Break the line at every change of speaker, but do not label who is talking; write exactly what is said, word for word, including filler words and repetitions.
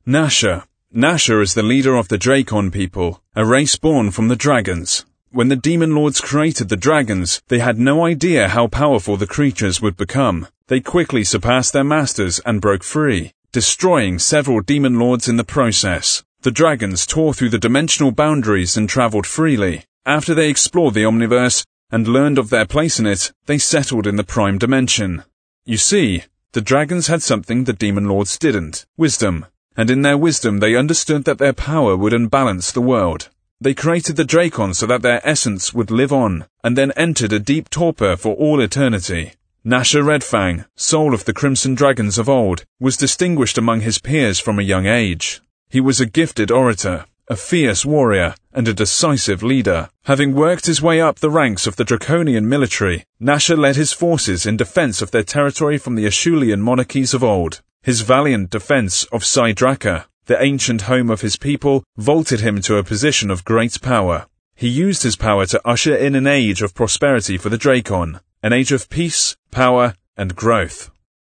Nasher. Nasher is the leader of the Drakon people, a race born from the dragons. When the demon lords created the dragons, they had no idea how powerful the creatures would become. They quickly surpassed their masters and broke free, destroying several demon lords in the process. The dragons tore through the dimensional boundaries and traveled freely. After they explored the Omniverse and learned of their place in it, they settled in the Prime Dimension. You see, the dragons had something the demon lords didn't: wisdom. And in their wisdom they understood that their power would unbalance the world. They created the Drakon so that their essence would live on, and then entered a deep torpor for all eternity. Nasher Redfang, soul of the Crimson Dragons of old, was distinguished among his peers from a young age. He was a gifted orator, a fierce warrior, and a decisive leader. Having worked his way up the ranks of the Draconian military, Nasher led his forces in defense of their territory from the Ashulian monarchies of old. His valiant defense of Sydraka, the ancient home of his people, vaulted him to a position of great power. He used his power to usher in an age of prosperity for the Drakon, an age of peace, power, and growth.